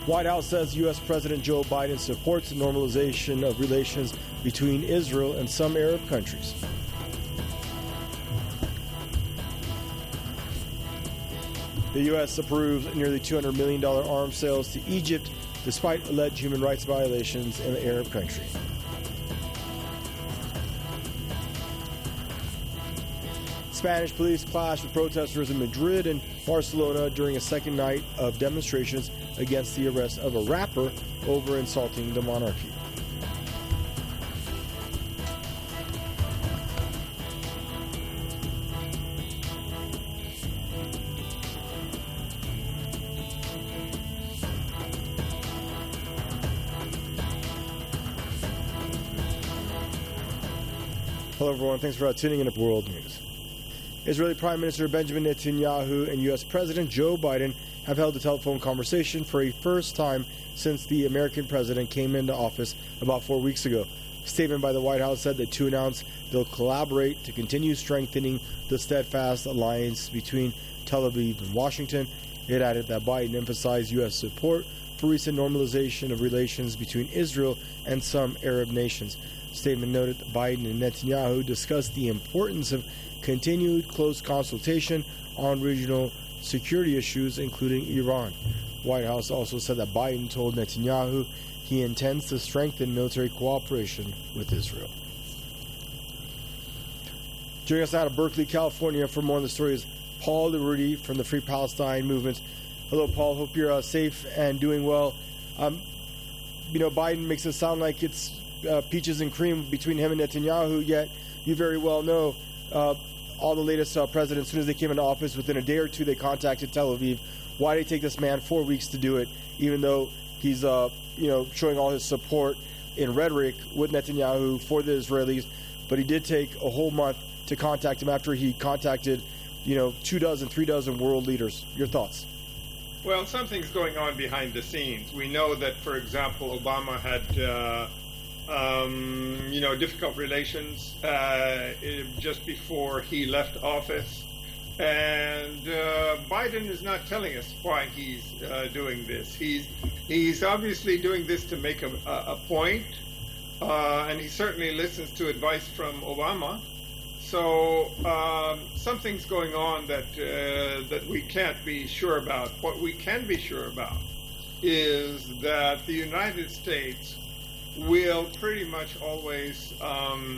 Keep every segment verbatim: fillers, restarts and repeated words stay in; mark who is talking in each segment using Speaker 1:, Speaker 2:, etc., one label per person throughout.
Speaker 1: White House says U S. President Joe Biden supports the normalization of relations between Israel and some Arab countries. The U S approves nearly two hundred million dollars arms sales to Egypt despite alleged human rights violations in the Arab country. Spanish police clashed with protesters in Madrid and Barcelona during a second night of demonstrations against the arrest of a rapper over insulting the monarchy. Hello, everyone. Thanks for tuning in to World News. Israeli Prime Minister Benjamin Netanyahu and U S. President Joe Biden have held a telephone conversation for a first time since the American president came into office about four weeks ago. A statement by the White House said the two announced they'll collaborate to continue strengthening the steadfast alliance between Tel Aviv and Washington. It added that Biden emphasized U S support for recent normalization of relations between Israel and some Arab nations. The statement noted that Biden and Netanyahu discussed the importance of continued close consultation on regional security issues, including Iran. The White House also said that Biden told Netanyahu he intends to strengthen military cooperation with Israel. Joining us now out of Berkeley, California for more on the story is Paul LaRudy from the Free Palestine Movement. Hello, Paul. Hope you're uh, safe and doing well. Um, you know, Biden makes it sound like it's uh, peaches and cream between him and Netanyahu, yet you very well know uh, all the latest uh, presidents, as soon as they came into office, within a day or two, they contacted Tel Aviv. Why did it take this man four weeks to do it, even though he's, uh, you know, showing all his support in rhetoric with Netanyahu for the Israelis? But he did take a whole month to contact him after he contacted, you know, two dozen, three dozen world leaders. Your thoughts?
Speaker 2: Well, something's going on behind the scenes. We know that, for example, Obama had, uh, um, you know, difficult relations uh, just before he left office. And uh, Biden is not telling us why he's uh, doing this. He's he's obviously doing this to make a, a point, uh, and he certainly listens to advice from Obama. So um, something's going on that uh, that we can't be sure about. What we can be sure about is that the United States will pretty much always um,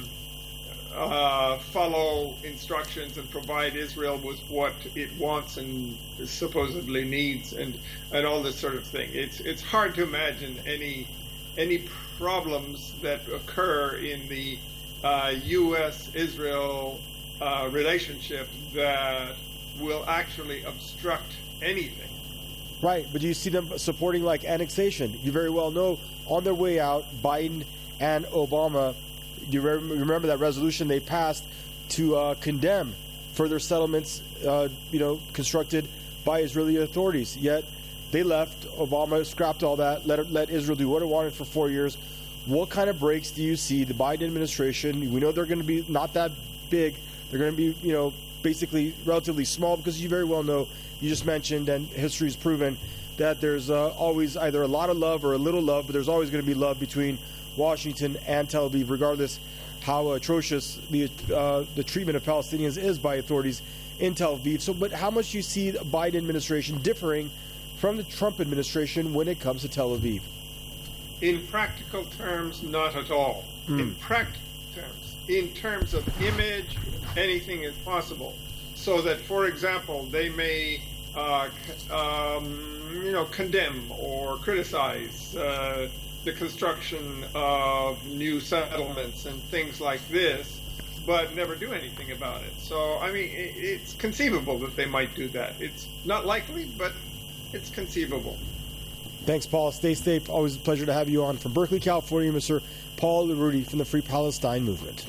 Speaker 2: uh, follow instructions and provide Israel with what it wants and supposedly needs, and, and all this sort of thing. It's it's hard to imagine any any problems that occur in the uh, U S Israel uh, relationship that will actually obstruct anything.
Speaker 1: Right, but do you see them supporting like annexation? You very well know on their way out, Biden and Obama, you re- remember that resolution they passed to uh, condemn further settlements, uh, you know, constructed by Israeli authorities. Yet they left. Obama scrapped all that, let let Israel do what it wanted for four years. What kind of breaks do you see the Biden administration? We know they're going to be not that big. They're going to be, you know, basically relatively small, because you very well know, you just mentioned, and history has proven, that there's uh, always either a lot of love or a little love, but there's always going to be love between Washington and Tel Aviv, regardless how atrocious the uh, the treatment of Palestinians is by authorities in Tel Aviv. So, but how much do you see the Biden administration differing from the Trump administration when it comes to Tel Aviv?
Speaker 2: In practical terms, not at all. Mm. In practical terms, in terms of image, anything is possible. So that, for example, they may, uh, um, you know, condemn or criticize uh, the construction of new settlements and things like this, but never do anything about it. So, I mean, it's conceivable that they might do that. It's not likely, but it's conceivable.
Speaker 1: Thanks, Paul. Stay safe. Always a pleasure to have you on. From Berkeley, California, Mister Paul LaRudy from the Free Palestine Movement.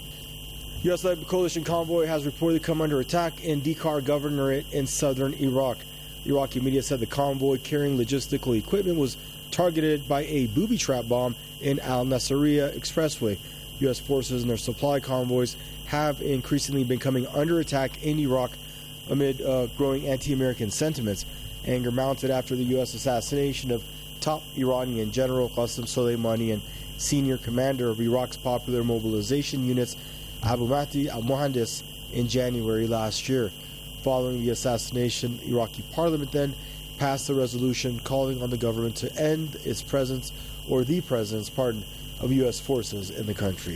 Speaker 1: U S-led coalition convoy has reportedly come under attack in Dhikar Governorate in southern Iraq. Iraqi media said the convoy carrying logistical equipment was targeted by a booby trap bomb in Al Nasiriyah Expressway. U S forces and their supply convoys have increasingly been coming under attack in Iraq amid uh, growing anti-American sentiments. Anger mounted after the U S assassination of top Iranian general Qasem Soleimani and senior commander of Iraq's popular mobilization units Abu Mahdi al-Mohandes in January last year. Following the assassination, Iraqi parliament then passed a resolution calling on the government to end its presence, or the presence, pardon, of U S forces in the country.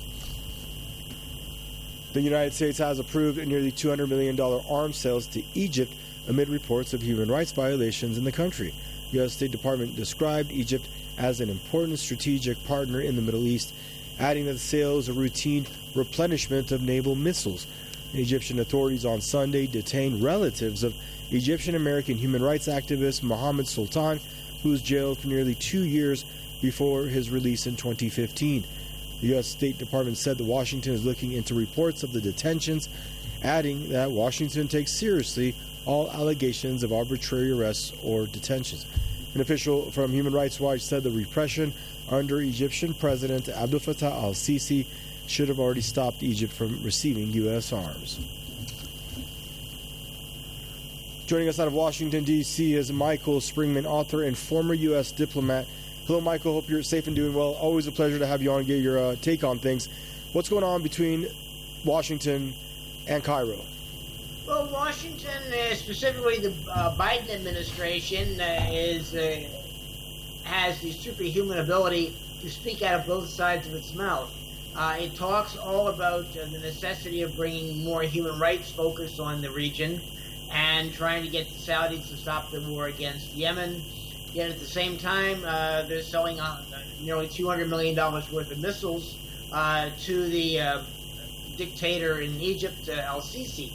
Speaker 1: The United States has approved nearly two hundred million dollars arms sales to Egypt amid reports of human rights violations in the country. The U S State Department described Egypt as an important strategic partner in the Middle East, adding that the sale is a routine replenishment of naval missiles. Egyptian authorities on Sunday detained relatives of Egyptian-American human rights activist Mohammed Sultan, who was jailed for nearly two years before his release in twenty fifteen. The U S State Department said that Washington is looking into reports of the detentions, adding that Washington takes seriously all allegations of arbitrary arrests or detentions. An official from Human Rights Watch said the repression under Egyptian President Abdel Fattah al-Sisi should have already stopped Egypt from receiving U S arms. Joining us out of Washington, D C is Michael Springman, author and former U S diplomat. Hello, Michael. Hope you're safe and doing well. Always a pleasure to have you on and get your uh, take on things. What's going on between Washington and Cairo?
Speaker 3: Well, Washington, uh, specifically the uh, Biden administration, uh, is uh, has the superhuman ability to speak out of both sides of its mouth. Uh, it talks all about uh, the necessity of bringing more human rights focus on the region and trying to get the Saudis to stop the war against Yemen. Yet at the same time, uh, they're selling uh, nearly two hundred million dollars worth of missiles uh, to the uh, dictator in Egypt, uh, al-Sisi.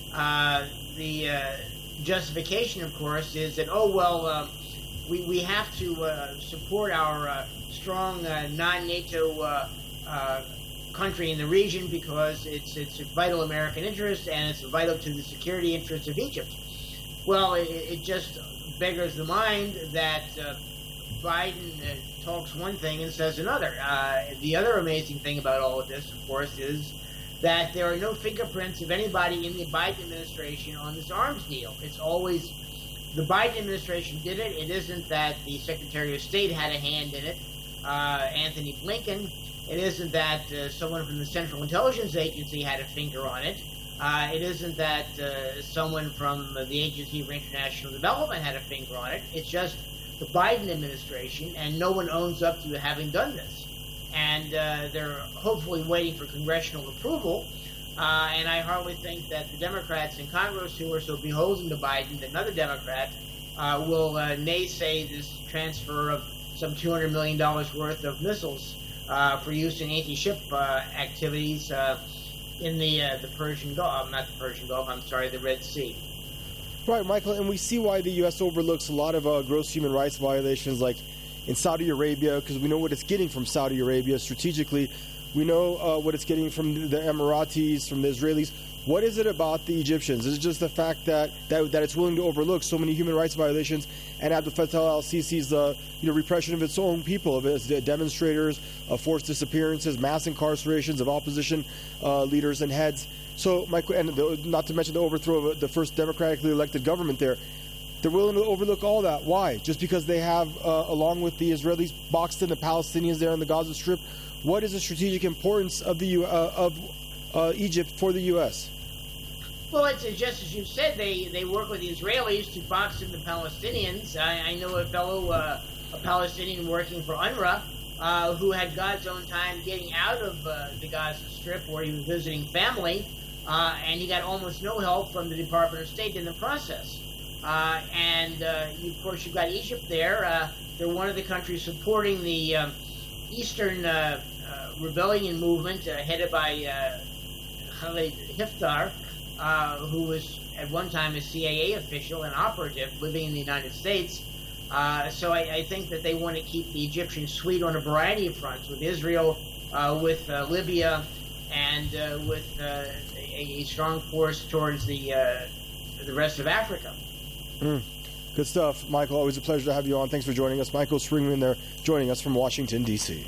Speaker 3: Uh, the uh, justification, of course, is that, oh, well, uh, we, we have to uh, support our uh, strong uh, non-NATO uh, uh, country in the region because it's, it's a vital American interest and it's vital to the security interests of Egypt. Well, it, it just beggars the mind that uh, Biden uh, talks one thing and says another. Uh, the other amazing thing about all of this, of course, is that there are no fingerprints of anybody in the Biden administration on this arms deal. It's always the Biden administration did it. It isn't that the Secretary of State had a hand in it, uh, Anthony Blinken. It isn't that uh, someone from the Central Intelligence Agency had a finger on it. Uh, it isn't that uh, someone from the Agency for International Development had a finger on it. It's just the Biden administration, and no one owns up to having done this. And uh, they're hopefully waiting for congressional approval. Uh, and I hardly think that the Democrats in Congress, who are so beholden to Biden that another Democrat uh, will uh, naysay this transfer of some two hundred million dollars worth of missiles uh, for use in anti-ship uh, activities uh, in the uh, the Persian Gulf, not the Persian Gulf, I'm sorry, the Red Sea.
Speaker 1: Right, Michael, and we see why the U S overlooks a lot of uh, gross human rights violations, like in Saudi Arabia, because we know what it's getting from Saudi Arabia strategically. We know uh, what it's getting from the Emiratis, from the Israelis. What is it about the Egyptians? Is it just the fact that, that, that it's willing to overlook so many human rights violations and Abdel Fattah al-Sisi's uh, you know, repression of its own people, of its demonstrators, of forced disappearances, mass incarcerations of opposition uh, leaders and heads? So, my, and the, not to mention the overthrow of the first democratically elected government there. They're willing to overlook all that. Why? Just because they have, uh, along with the Israelis, boxed in the Palestinians there in the Gaza Strip. What is the strategic importance of the U, uh, of uh, Egypt for the U S?
Speaker 3: Well, it's just as you said, they, they work with the Israelis to box in the Palestinians. I, I know a fellow, uh, a Palestinian working for UNRWA, uh, who had God's own time getting out of uh, the Gaza Strip where he was visiting family, uh, and he got almost no help from the Department of State in the process. Uh, and, uh, you, of course, you've got Egypt there. Uh, they're one of the countries supporting the um, Eastern uh, uh, rebellion movement uh, headed by uh, Khalid Haftar, uh, who was at one time a C I A official and operative living in the United States. Uh, so I, I think that they want to keep the Egyptians sweet on a variety of fronts, with Israel, uh, with uh, Libya, and uh, with uh, a, a strong force towards the uh, the rest of Africa.
Speaker 1: Mm. Good stuff, Michael. Always a pleasure to have you on. Thanks for joining us. Michael Springman there, joining us from Washington, D C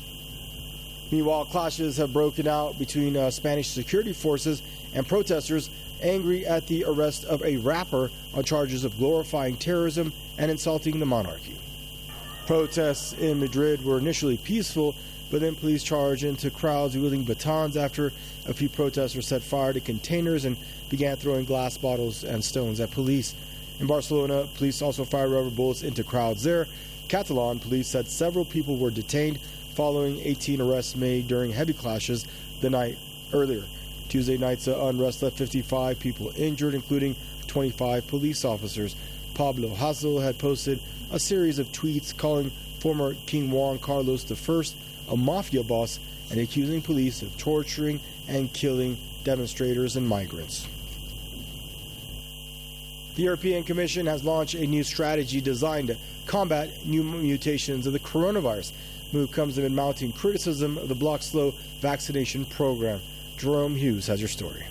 Speaker 1: Meanwhile, clashes have broken out between uh, Spanish security forces and protesters angry at the arrest of a rapper on charges of glorifying terrorism and insulting the monarchy. Protests in Madrid were initially peaceful, but then police charged into crowds wielding batons after a few protesters set fire to containers and began throwing glass bottles and stones at police. In Barcelona, police also fired rubber bullets into crowds there. Catalan police said several people were detained following eighteen arrests made during heavy clashes the night earlier. Tuesday night's unrest left fifty-five people injured, including twenty-five police officers. Pablo Hasél had posted a series of tweets calling former King Juan Carlos the First a mafia boss and accusing police of torturing and killing demonstrators and migrants. The European Commission has launched a new strategy designed to combat new mutations of the coronavirus. The move comes amid mounting criticism of the bloc's slow vaccination program. Jerome Hughes has your story.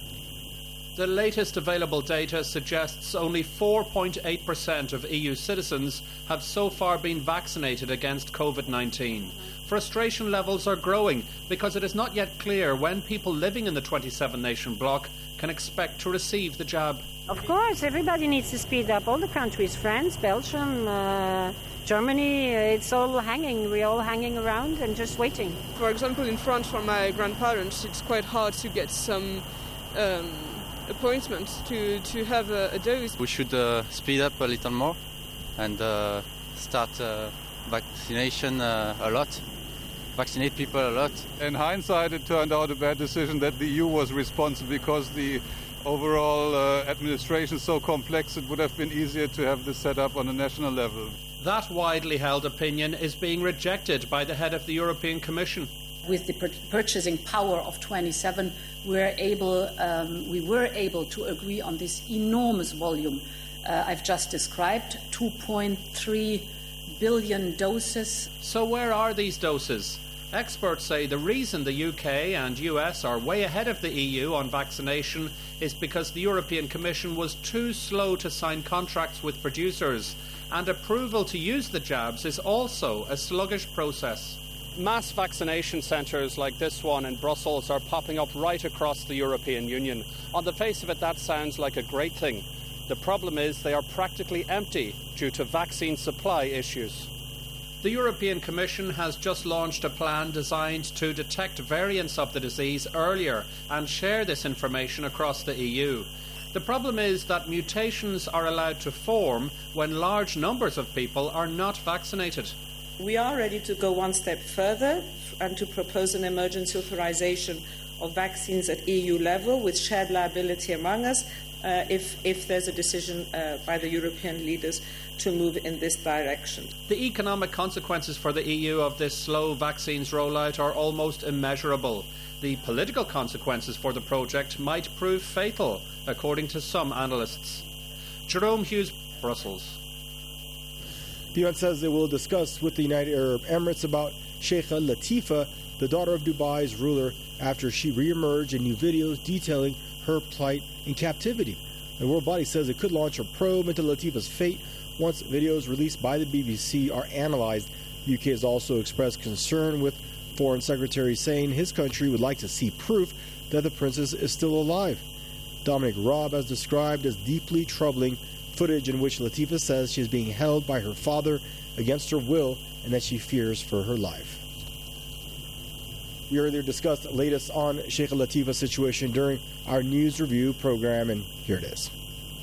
Speaker 4: The latest available data suggests only four point eight percent of E U citizens have so far been vaccinated against COVID nineteen. Frustration levels are growing because it is not yet clear when people living in the twenty-seven nation bloc can expect to receive the jab.
Speaker 5: Of course, everybody needs to speed up. All the countries, France, Belgium, uh, Germany, it's all hanging. We're all hanging around and just waiting.
Speaker 6: For example, in France, for my grandparents, it's quite hard to get some um, appointments to, to have a, a dose.
Speaker 7: We should uh, speed up a little more and uh, start uh, vaccination uh, a lot. Vaccinate people a lot.
Speaker 8: In hindsight, it turned out a bad decision that the E U was responsible because the overall uh, administration is so complex. It would have been easier to have this set up on a national level.
Speaker 4: That widely held opinion is being rejected by the head of the European Commission.
Speaker 9: With the purchasing power of twenty-seven, we're able, um, we were able to agree on this enormous volume uh, I've just described, two point three billion doses.
Speaker 4: So where are these doses? Experts say the reason the U K and U S are way ahead of the E U on vaccination is because the European Commission was too slow to sign contracts with producers, and approval to use the jabs is also a sluggish process. Mass vaccination centres like this one in Brussels are popping up right across the European Union. On the face of it, that sounds like a great thing. The problem is they are practically empty due to vaccine supply issues. The European Commission has just launched a plan designed to detect variants of the disease earlier and share this information across the E U. The problem is that mutations are allowed to form when large numbers of people are not vaccinated.
Speaker 10: We are ready to go one step further and to propose an emergency authorization of vaccines at E U level with shared liability among us uh, if, if there's a decision uh, by the European leaders to move in this direction.
Speaker 4: The economic consequences for the E U of this slow vaccines rollout are almost immeasurable. The political consequences for the project might prove fatal, according to some analysts. Jerome Hughes, Brussels.
Speaker 1: The U N says it will discuss with the United Arab Emirates about Sheikha Latifa, the daughter of Dubai's ruler, after she re-emerged in new videos detailing her plight in captivity. The world body says it could launch a probe into Latifa's fate once videos released by the B B C are analyzed. The U K has also expressed concern, with Foreign Secretary saying his country would like to see proof that the princess is still alive. Dominic Raab has described as deeply troubling footage in which Latifa says she is being held by her father against her will and that she fears for her life. We earlier discussed the latest on Sheikha Latifa's situation during our news review program, and here it is.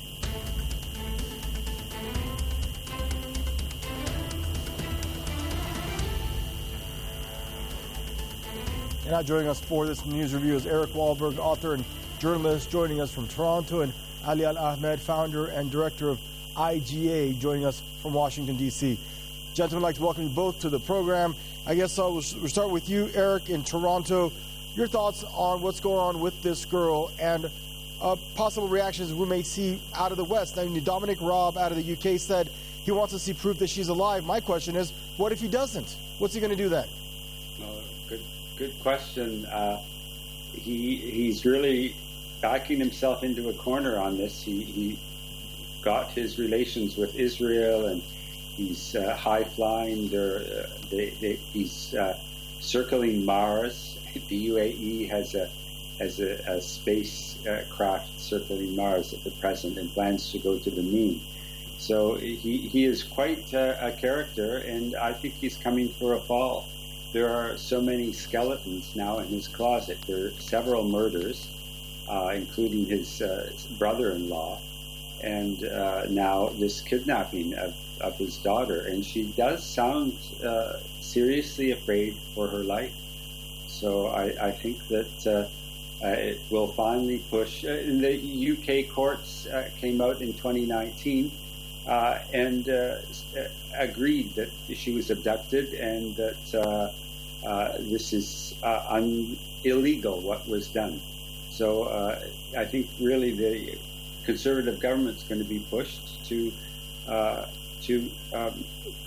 Speaker 1: And now joining us for this news review is Eric Wahlberg, author and journalist, joining us from Toronto, and Ali Al-Ahmed, founder and director of I G A, joining us from Washington, D C Gentlemen, I'd like to welcome you both to the program. I guess I'll, we'll start with you, Eric, in Toronto. Your thoughts on what's going on with this girl and uh, possible reactions we may see out of the West. I mean, Dominic Raab out of the U K said he wants to see proof that she's alive. My question is, what if he doesn't? What's he going to do then?
Speaker 11: Uh, good, good question. Uh, he he's really backing himself into a corner on this. He, he got his relations with Israel, and he's uh, high-flying. Uh, they, they, he's uh, circling Mars. The U A E has a has a, a spacecraft circling Mars at the present and plans to go to the moon. So he, he is quite a, a character, and I think he's coming for a fall. There are so many skeletons now in his closet. There are several murders, uh, including his uh, brother-in-law, and uh, now this kidnapping of, of his daughter. And she does sound uh, seriously afraid for her life. So I, I think that uh, uh, it will finally push. Uh, in the U K courts uh, came out in twenty nineteen uh, and uh, agreed that she was abducted and that uh, uh, this is uh, un- illegal what was done. So uh, I think really the Conservative government's going to be pushed to uh, to um,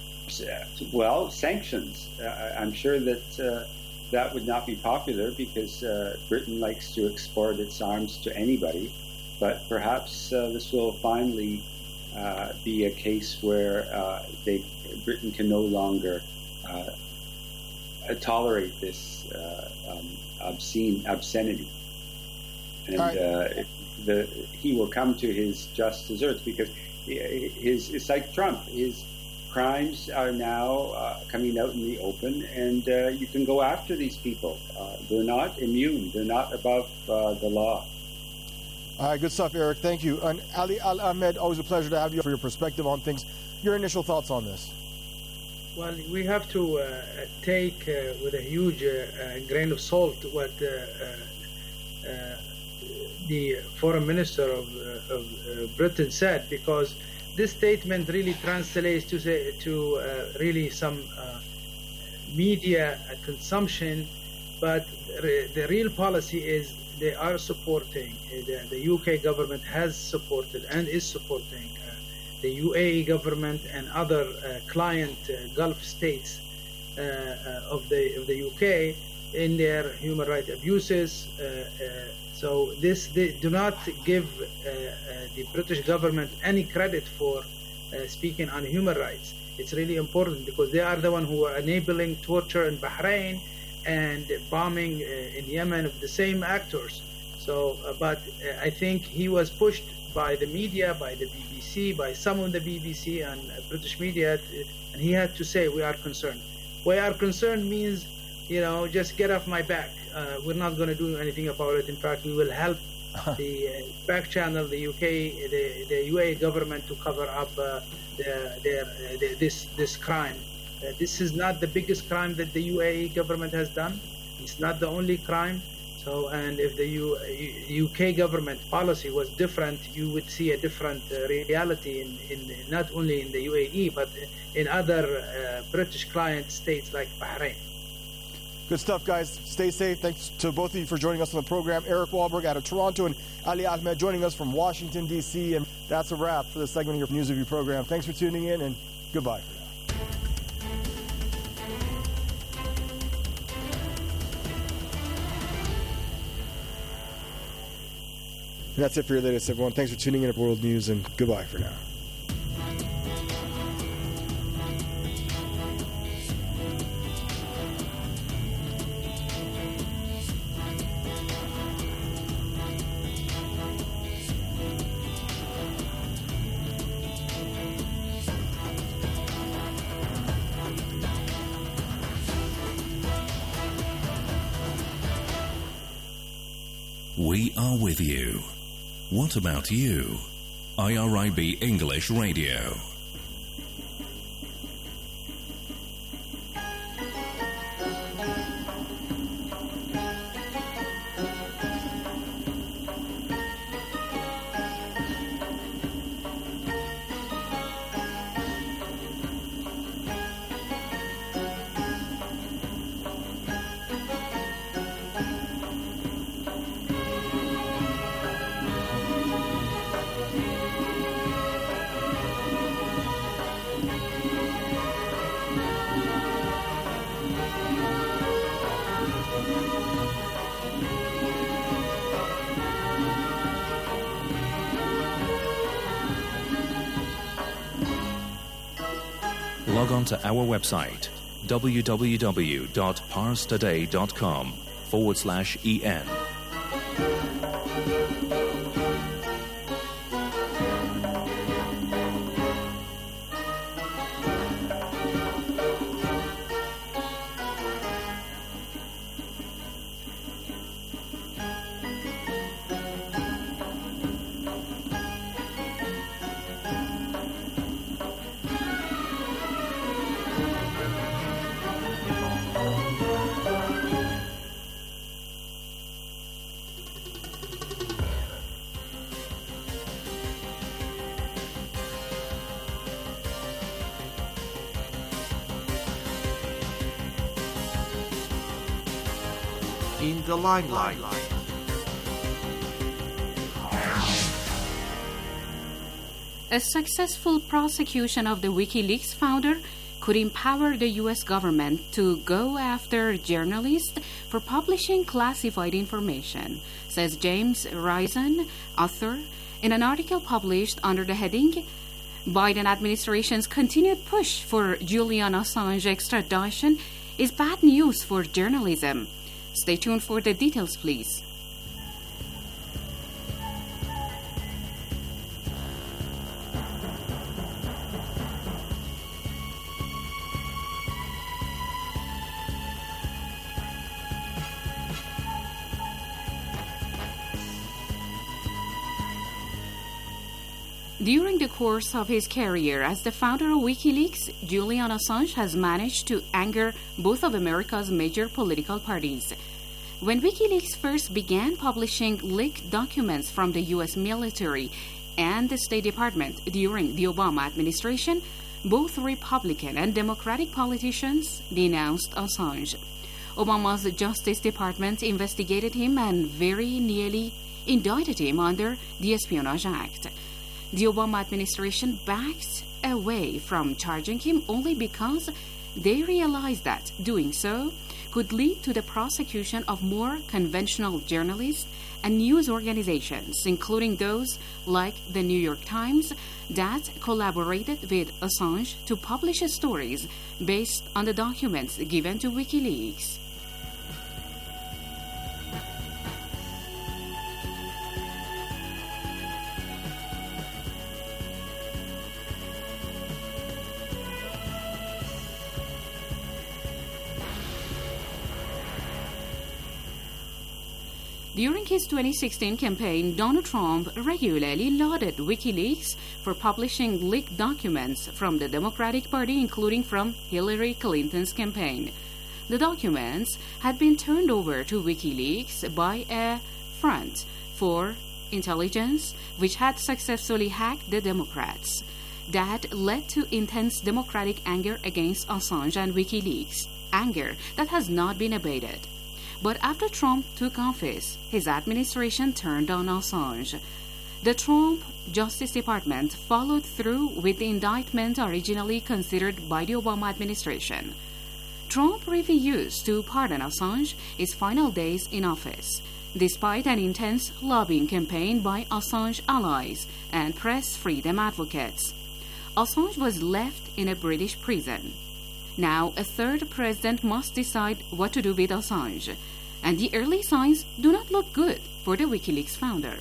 Speaker 11: well sanctions. Uh, I'm sure that uh, that would not be popular because uh, Britain likes to export its arms to anybody. But perhaps uh, this will finally uh, be a case where uh, they Britain can no longer uh, tolerate this uh, um, obscene obscenity, and
Speaker 1: right.
Speaker 11: uh, the he will come to his just deserts because his it's like Trump. His crimes are now uh, coming out in the open, and uh, you can go after these people. Uh, they're not immune. They're not above uh, the law.
Speaker 1: All right, good stuff, Eric. Thank you. And Ali Al-Ahmed, always a pleasure to have you for your perspective on things. Your initial thoughts on this?
Speaker 12: Well, we have to uh, take uh, with a huge uh, uh, grain of salt what uh, uh, uh, the foreign minister of, uh, of uh, Britain said, because this statement really translates to say, to uh, really some uh, media consumption, but re- the real policy is they are supporting, uh, the, the U K government has supported and is supporting uh, the U A E government and other uh, client uh, Gulf states uh, uh, of the of the U K in their human rights abuses. Uh, uh, so this they do not give uh, uh, the British government any credit for uh, speaking on human rights. It's really important because they are the one who are enabling torture in Bahrain and bombing uh, in Yemen of the same actors. So, uh, but uh, I think he was pushed by the media, by the B B C, by some of the B B C and uh, British media, to, and he had to say, we are concerned. We are concerned means, you know, just get off my back. Uh, we're not going to do anything about it. In fact, we will help the uh, back channel, the U K, the, the U A E government to cover up uh, the, their, uh, the, this this crime. Uh, this is not the biggest crime that the U A E government has done. It's not the only crime. So, and if the U, U, UK government policy was different, you would see a different uh, reality in, in not only in the U A E, but in other uh, British client states like Bahrain.
Speaker 1: Good stuff, guys. Stay safe. Thanks to both of you for joining us on the program. Eric Wahlberg out of Toronto and Ali Ahmed joining us from Washington, D C. And that's a wrap for this segment of your News Review program. Thanks for tuning in, and goodbye for now. And that's it for your latest, everyone. Thanks for tuning in at World News, and goodbye for now.
Speaker 13: We are with you. What about you? I R I B English Radio. Log on to our website, www.parstoday.com forward slash EN.
Speaker 14: in the limelight.
Speaker 15: A successful prosecution of the WikiLeaks founder could empower the U S government to go after journalists for publishing classified information, says James Risen, author, in an article published under the heading Biden administration's continued push for Julian Assange extradition is bad news for journalism. Stay tuned for the details, please. During the course of his career as the founder of WikiLeaks, Julian Assange has managed to anger both of America's major political parties. When WikiLeaks first began publishing leaked documents from the U S military and the State Department during the Obama administration, both Republican and Democratic politicians denounced Assange. Obama's Justice Department investigated him and very nearly indicted him under the Espionage Act. The Obama administration backed away from charging him only because they realized that doing so could lead to the prosecution of more conventional journalists and news organizations, including those like the New York Times, that collaborated with Assange to publish stories based on the documents given to WikiLeaks. During his twenty sixteen campaign, Donald Trump regularly lauded WikiLeaks for publishing leaked documents from the Democratic Party, including from Hillary Clinton's campaign. The documents had been turned over to WikiLeaks by a Front for Intelligence, which had successfully hacked the Democrats. That led to intense Democratic anger against Assange and WikiLeaks, anger that has not been abated. But after Trump took office, his administration turned on Assange. The Trump Justice Department followed through with the indictment originally considered by the Obama administration. Trump refused to pardon Assange his final days in office, despite an intense lobbying campaign by Assange allies and press freedom advocates. Assange was left in a British prison. Now, a third president must decide what to do with Assange, and the early signs do not look good for the WikiLeaks founder.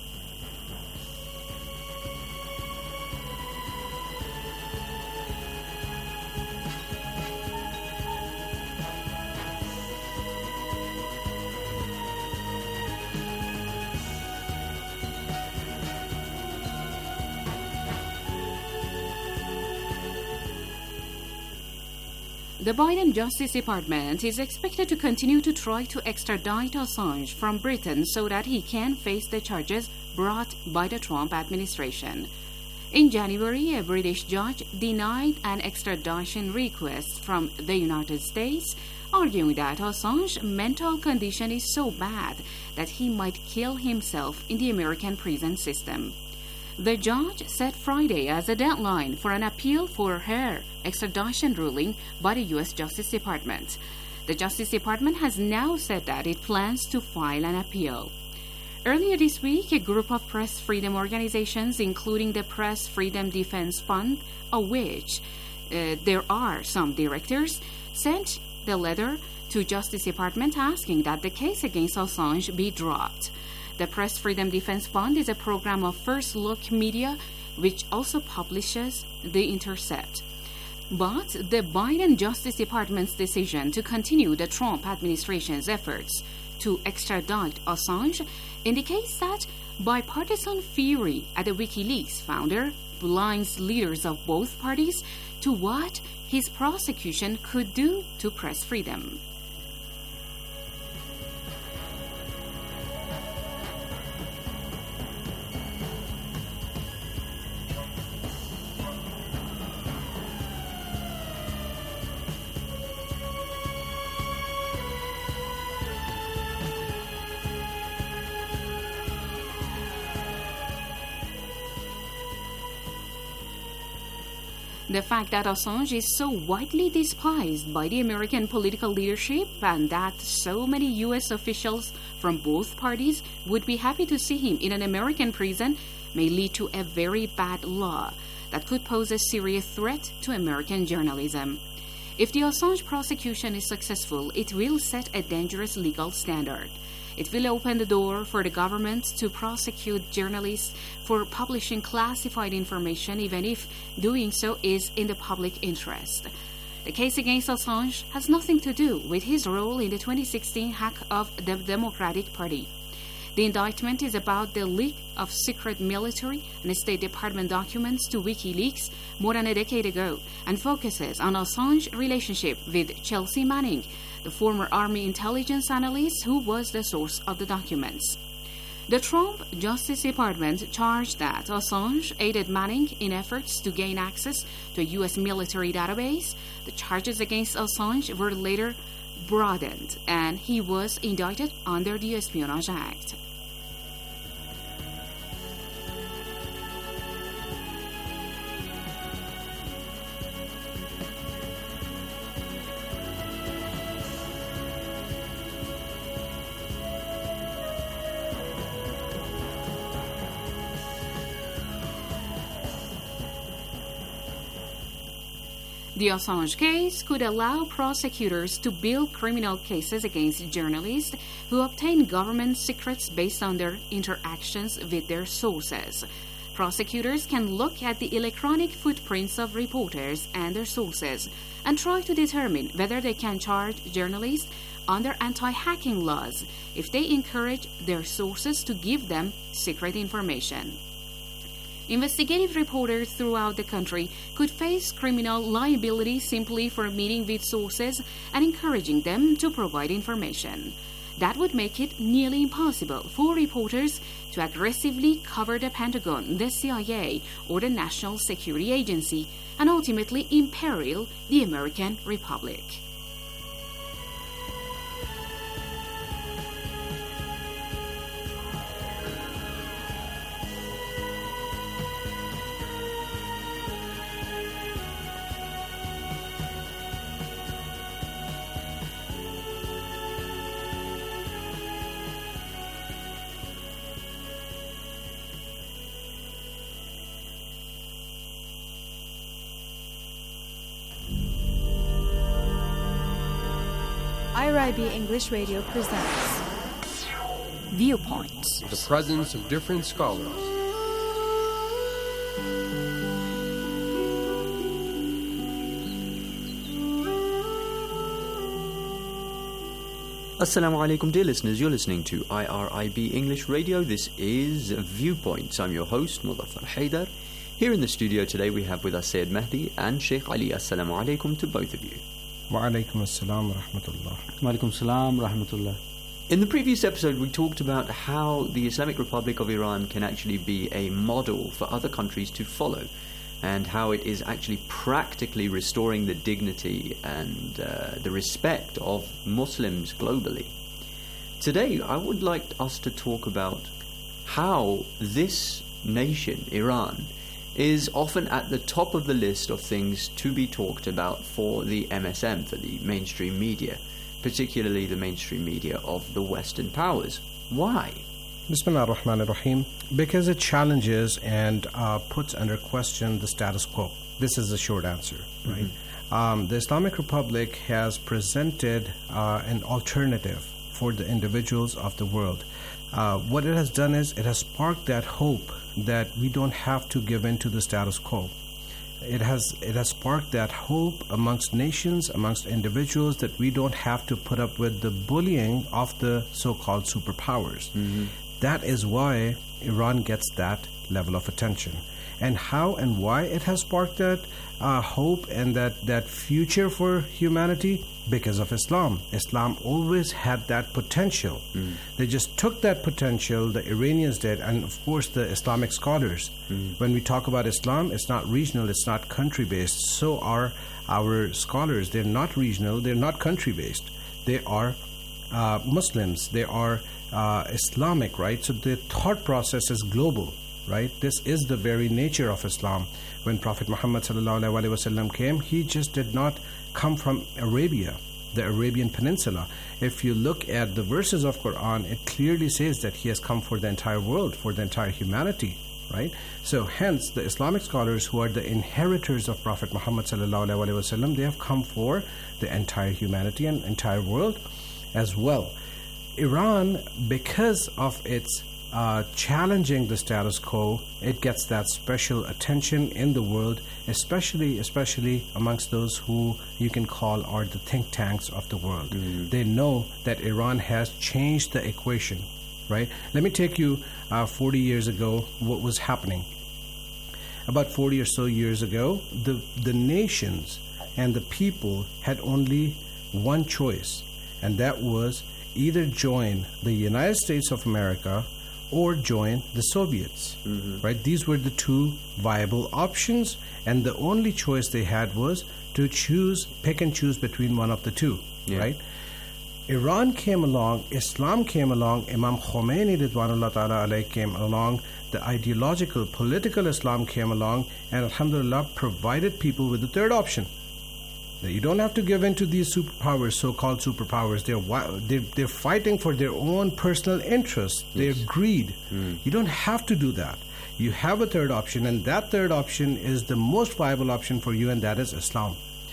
Speaker 15: The Biden Justice Department is expected to continue to try to extradite Assange from Britain so that he can face the charges brought by the Trump administration. In January, a British judge denied an extradition request from the United States, arguing that Assange's mental condition is so bad that he might kill himself in the American prison system. The judge set Friday as a deadline for an appeal for her extradition ruling by the U S Justice Department. The Justice Department has now said that it plans to file an appeal. Earlier this week, a group of press freedom organizations, including the Press Freedom Defense Fund, of which uh, there are some directors, sent the letter to Justice Department asking that the case against Assange be dropped. The Press Freedom Defense Fund is a program of First Look Media, which also publishes The Intercept. But the Biden Justice Department's decision to continue the Trump administration's efforts to extradite Assange indicates that bipartisan fury at the WikiLeaks founder blinds leaders of both parties to what his prosecution could do to press freedom. The fact that Assange is so widely despised by the American political leadership and that so many U S officials from both parties would be happy to see him in an American prison may lead to a very bad law that could pose a serious threat to American journalism. If the Assange prosecution is successful, it will set a dangerous legal standard. It will open the door for the government to prosecute journalists for publishing classified information, even if doing so is in the public interest. The case against Assange has nothing to do with his role in the twenty sixteen hack of the Democratic Party. The indictment is about the leak of secret military and State Department documents to WikiLeaks more than a decade ago and focuses on Assange's relationship with Chelsea Manning, the former Army intelligence analyst who was the source of the documents. The Trump Justice Department charged that Assange aided Manning in efforts to gain access to a U S military database. The charges against Assange were later broadened, and he was indicted under the Espionage Act. The Assange case could allow prosecutors to build criminal cases against journalists who obtain government secrets based on their interactions with their sources. Prosecutors can look at the electronic footprints of reporters and their sources and try to determine whether they can charge journalists under anti-hacking laws if they encourage their sources to give them secret information. Investigative reporters throughout the country could face criminal liability simply for meeting with sources and encouraging them to provide information. That would make it nearly impossible for reporters to aggressively cover the Pentagon, the C I A, or the National Security Agency, and ultimately imperil the American Republic.
Speaker 14: I R I B English Radio presents Viewpoints.
Speaker 16: The presence of different scholars.
Speaker 17: Assalamu alaikum, dear listeners. You're listening to I R I B English Radio. This is Viewpoints. I'm your host, Muzaffar Haidar. Here in the studio today we have with us Sayyid Mahdi and Sheikh Ali. Assalamu alaikum to both of you.
Speaker 18: Wa alaikum assalam wa rahmatullah.
Speaker 19: Wa alaikum assalam wa rahmatullah.
Speaker 17: In the previous episode we talked about how the Islamic Republic of Iran can actually be a model for other countries to follow, and how it is actually practically restoring the dignity and uh, the respect of Muslims globally. Today I would like us to talk about how this nation, Iran, is often at the top of the list of things to be talked about for the M S M, for the mainstream media, particularly the mainstream media of the Western powers. Why?
Speaker 18: Bismillah ar-Rahman ar-Rahim. Because it challenges and uh, puts under question the status quo. This is the short answer, right? Mm-hmm. Um, the Islamic Republic has presented uh, an alternative for the individuals of the world. Uh, what it has done is it has sparked that hope that we don't have to give in to the status quo. It has it has sparked that hope amongst nations, amongst individuals, that we don't have to put up with the bullying of the so-called superpowers. Mm-hmm. That is why Iran gets that level of attention. And how and why it has sparked that uh, hope and that, that future for humanity? Because of Islam. Islam always had that potential. Mm. They just took that potential, the Iranians did, and of course the Islamic scholars. Mm. When we talk about Islam, it's not regional, it's not country-based. So are our scholars. They're not regional, they're not country-based. They are uh, Muslims, they are uh, Islamic, right? So the thought process is global. right? This is the very nature of Islam. When Prophet Muhammad sallallahu alaihi wasallam came, he just did not come from Arabia, the Arabian Peninsula. If you look at the verses of Quran, it clearly says that he has come for the entire world, for the entire humanity, right? So hence, the Islamic scholars who are the inheritors of Prophet Muhammad sallallahu alaihi wasallam, they have come for the entire humanity and entire world as well. Iran, because of its uh, challenging the status quo, it gets that special attention in the world, especially especially amongst those who you can call are the think tanks of the world. Mm-hmm. They know that Iran has changed the equation, right? Let me take you uh, forty years ago, what was happening. About forty or so years ago, the, the nations and the people had only one choice, and that was either join the United States of America or join the Soviets, mm-hmm. right? These were the two viable options, and the only choice they had was to choose, pick and choose between one of the two, yeah. right? Iran came along, Islam came along, Imam Khomeini Ridwanullah Ta'ala alayhi came along, the ideological, political Islam came along, and alhamdulillah provided people with the third option. That you don't have to give in to these superpowers, so-called superpowers. They're, they're, they're fighting for their own personal interests, their yes. greed. Mm. You don't have to do that. You have a third option, and that third option is the most viable option for you, and that is Islam.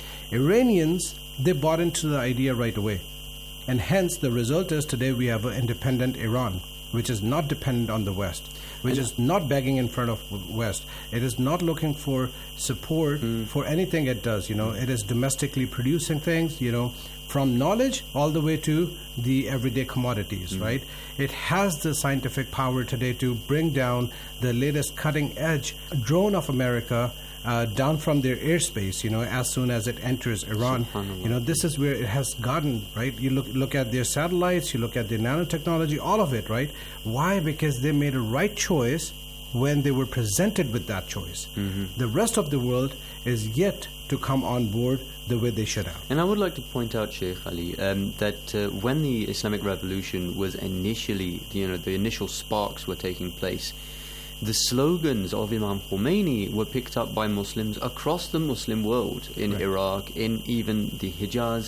Speaker 18: Iranians, they bought into the idea right away. And hence, the result is today we have an independent Iran, which is not dependent on the West, which is not begging in front of the West. It is not looking for support mm. for anything it does. You know, it is domestically producing things, you know, from knowledge all the way to the everyday commodities, mm. right? It has the scientific power today to bring down the latest cutting edge drone of America Uh, down from their airspace, you know, as soon as it enters Iran. You know, this is where it has gotten, right? You look look at their satellites, you look at their nanotechnology, all of it, right? Why? Because they made a right choice when they were presented with that choice. Mm-hmm. The rest of the world is yet to come on board the way they should have.
Speaker 17: And I would like to point out, Sheikh Ali, um, that uh, when the Islamic Revolution was initially, you know, the initial sparks were taking place, the slogans of Imam Khomeini were picked up by Muslims across the Muslim world, in right. Iraq, in even the Hijaz,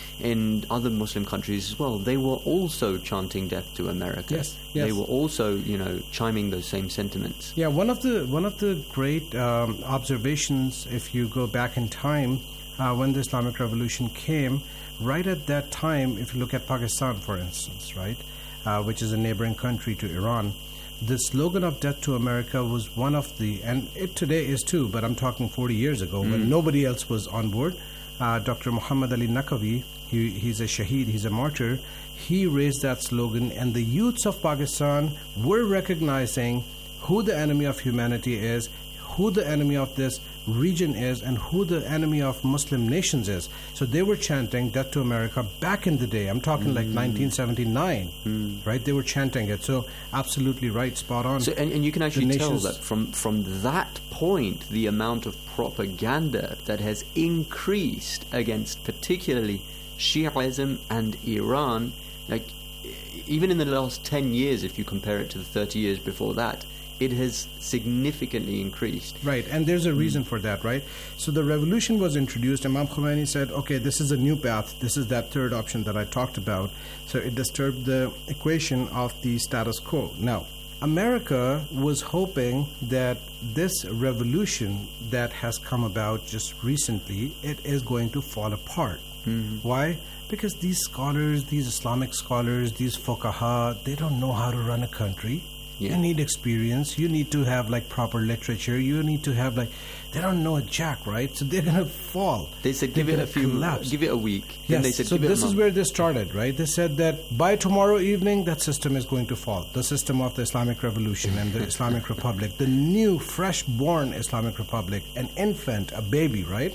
Speaker 17: in other Muslim countries as well. They were also chanting death to America.
Speaker 18: Yes, yes.
Speaker 17: They were also, you know, chiming those same sentiments.
Speaker 18: Yeah, one of the one of the great um, observations, if you go back in time, uh, when the Islamic Revolution came, right at that time, if you look at Pakistan, for instance, right, uh, which is a neighboring country to Iran, the slogan of death to America was one of the, and it today is too, but I'm talking forty years ago mm. when nobody else was on board. Uh, Doctor Muhammad Ali Naqvi, he, he's a shaheed, he's a martyr. He raised that slogan, and the youths of Pakistan were recognizing who the enemy of humanity is, who the enemy of this region is, and who the enemy of Muslim nations is. So they were chanting death to America back in the day. I'm talking mm. like nineteen seventy-nine, mm. right? They were chanting it. So absolutely right, spot on.
Speaker 17: So, and, and you can actually tell that from, from that point, the amount of propaganda that has increased against particularly Shi'ism and Iran, like even in the last ten years, if you compare it to the thirty years before that, it has significantly increased.
Speaker 18: Right, and there's a reason mm. for that, right? So the revolution was introduced. Imam Khomeini said, okay, this is a new path. This is that third option that I talked about. So it disturbed the equation of the status quo. Now, America was hoping that this revolution that has come about just recently, it is going to fall apart. Mm-hmm. Why? Because these scholars, these Islamic scholars, these fuqaha, they don't know how to run a country. Yeah. You need experience. You need to have like proper literature. You need to have like, they don't know a jack, right? So they're going to fall.
Speaker 17: They said give it a few, collapse. give it a week.
Speaker 18: Yes.
Speaker 17: They said,
Speaker 18: so
Speaker 17: give
Speaker 18: this
Speaker 17: it a
Speaker 18: is where they started, right? They said that by tomorrow evening, that system is going to fall. The system of the Islamic Revolution and the Islamic Republic, the new, fresh-born Islamic Republic, an infant, a baby, right?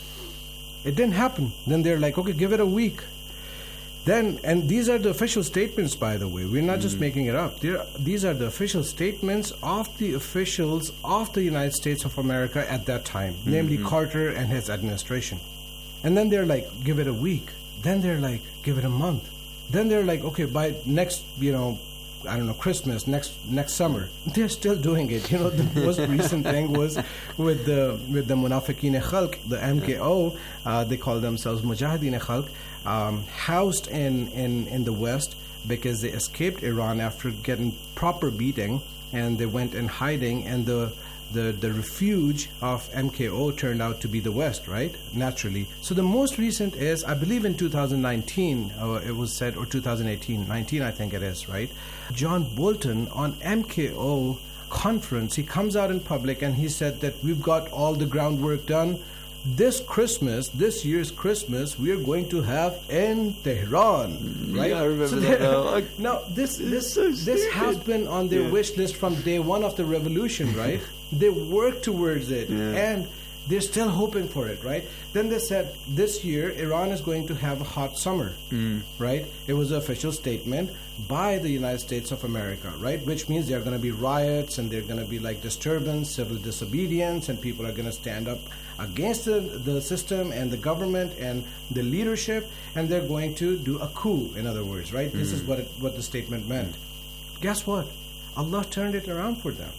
Speaker 18: It didn't happen. Then they're like, okay, give it a week. Then, and these are the official statements, by the way. We're not mm-hmm. just making it up. They're, these are the official statements of the officials of the United States of America at that time, mm-hmm. namely Carter and his administration. And then they're like, give it a week. Then they're like, give it a month. Then they're like, okay, by next, you know, I don't know, Christmas next next summer. They're still doing it. You know, the most recent thing was with the with the Munafiqeen Khalq, the M K O. Uh, they call themselves Mujahideen Khalq, um, housed in, in in the West because they escaped Iran after getting proper beating, and they went in hiding, and the The, the refuge of M K O turned out to be the West, right? Naturally. So the most recent is, I believe in two thousand nineteen, uh, it was said, or two thousand eighteen, nineteen I think it is, right? John Bolton on M K O conference, he comes out in public and he said that we've got all the groundwork done. This Christmas, this year's Christmas, we are going to have in Tehran, right?
Speaker 17: Yeah, I remember
Speaker 18: so
Speaker 17: that now.
Speaker 18: Now, this this
Speaker 17: so
Speaker 18: this has been on their
Speaker 17: Yeah.
Speaker 18: wish list from day one of the revolution, right? They work towards it,
Speaker 17: Yeah.
Speaker 18: and they're still hoping for it, right? Then they said this year Iran is going to have a hot summer,
Speaker 17: Mm.
Speaker 18: right? It was an official statement by the United States of America, right? Which means there are going to be riots, and there are going to be like disturbance, civil disobedience, and people are going to stand up against the, the system and the government and the leadership, and they're going to do a coup, in other words, right? This is
Speaker 17: Mm.
Speaker 18: what it, what the statement meant. Guess what? Allah turned it around for them.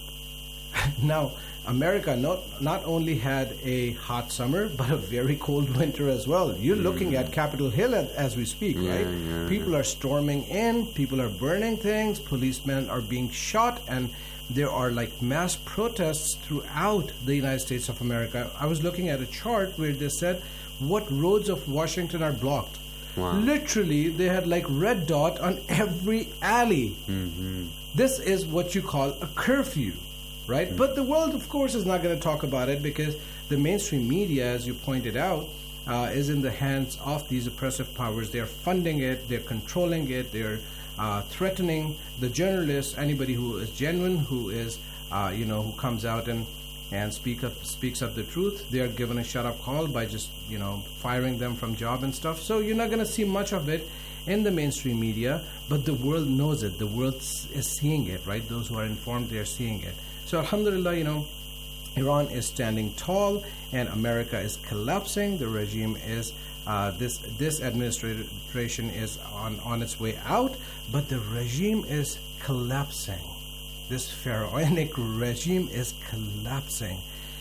Speaker 18: Now, America not not only had a hot summer, but a very cold winter as well. You're
Speaker 17: Mm.
Speaker 18: looking at Capitol Hill as, as we speak,
Speaker 17: Yeah,
Speaker 18: right?
Speaker 17: yeah,
Speaker 18: People are storming in, people are burning things, policemen are being shot, and there are like mass protests throughout the United States of America. I was looking at a chart where they said what roads of Washington are blocked.
Speaker 17: Wow.
Speaker 18: Literally, they had like red dot on every alley.
Speaker 17: Mm-hmm.
Speaker 18: This is what you call a curfew, right? Mm-hmm. But the world, of course, is not going to talk about it because the mainstream media, as you pointed out, uh, is in the hands of these oppressive powers. They're funding it, they're controlling it, they're uh, threatening the journalists, anybody who is genuine, who is, uh, you know, who comes out and and speak up, speaks up the truth. They are given a shut-up call by just, you know, firing them from job and stuff. So you're not going to see much of it in the mainstream media, but the world knows it. The world is seeing it, right? Those who are informed, they are seeing it. So alhamdulillah, you know, Iran is standing tall and America is collapsing. The regime is, uh, this this administration is on, on its way out, but the regime is collapsing. This pharaonic regime is collapsing.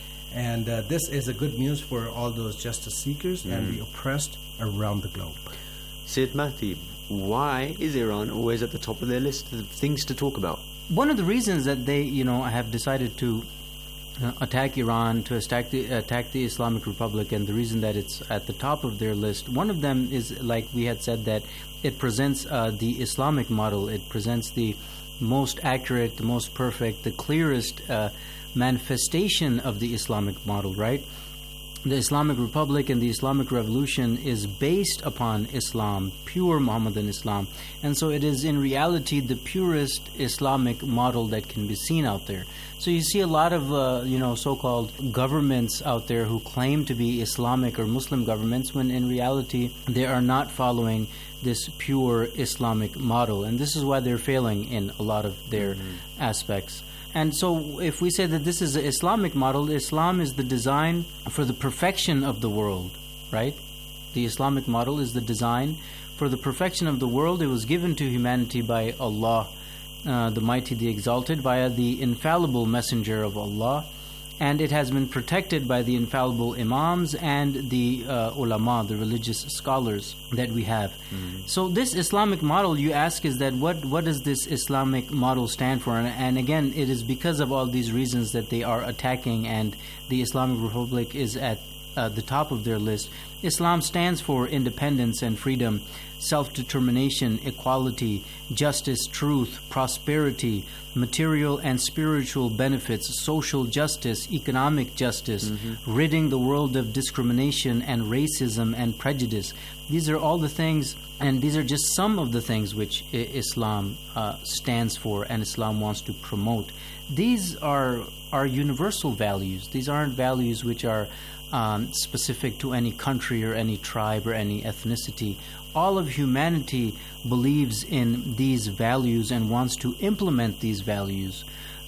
Speaker 18: And uh, this is a good news for all those justice seekers mm. and the oppressed around the globe.
Speaker 17: Sid Mathi, why is Iran always at the top of their list of things to talk about?
Speaker 19: One of the reasons that they, you know, have decided to uh, attack Iran, to attack the, attack the Islamic Republic, and the reason that it's at the top of their list, one of them is, like we had said, that it presents uh, the Islamic model. It presents the most accurate, the most perfect, the clearest uh, manifestation of the Islamic model, right? The Islamic Republic and the Islamic Revolution is based upon Islam, pure Muhammadan Islam. And so it is in reality the purest Islamic model that can be seen out there. So you see a lot of, uh, you know, so-called governments out there who claim to be Islamic or Muslim governments when in reality they are not following this pure Islamic model. And this is why they're failing in a lot of their mm-hmm. aspects. And so if we say that this is an Islamic model, Islam is the design for the perfection of the world, right? The Islamic model is the design for the perfection of the world. It was given to humanity by Allah, uh, the Mighty, the Exalted, via the infallible messenger of Allah. And it has been protected by the infallible imams and the uh, ulama, the religious scholars that we have. Mm. So this Islamic model, you ask, is that what, what does this Islamic model stand for? And, and again, it is because of all these reasons that they are attacking, and the Islamic Republic is at uh, the top of their list. Islam stands for independence and freedom, self-determination, equality, justice, truth, prosperity, material and spiritual benefits, social justice, economic justice, mm-hmm. ridding the world of discrimination and racism and prejudice. These are all the things, and these are just some of the things which I- Islam uh, stands for and Islam wants to promote. These are, are universal values. These aren't values which are um, specific to any country or any tribe or any ethnicity. All of humanity believes in these values and wants to implement these values.